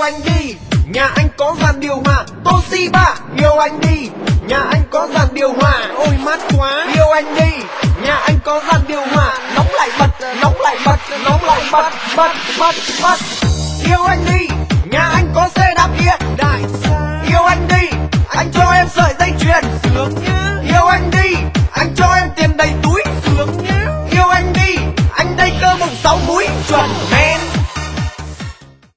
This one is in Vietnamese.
anh đi, nhà anh có dàn điều hòa. Toshiba, yêu anh đi, nhà anh có dàn điều hòa. Ôi mát quá, yêu anh đi, nhà anh có dàn điều hòa. Nóng lại bật, nóng lại bật, nóng lại bật, bật. Yêu anh đi, nhà anh có xe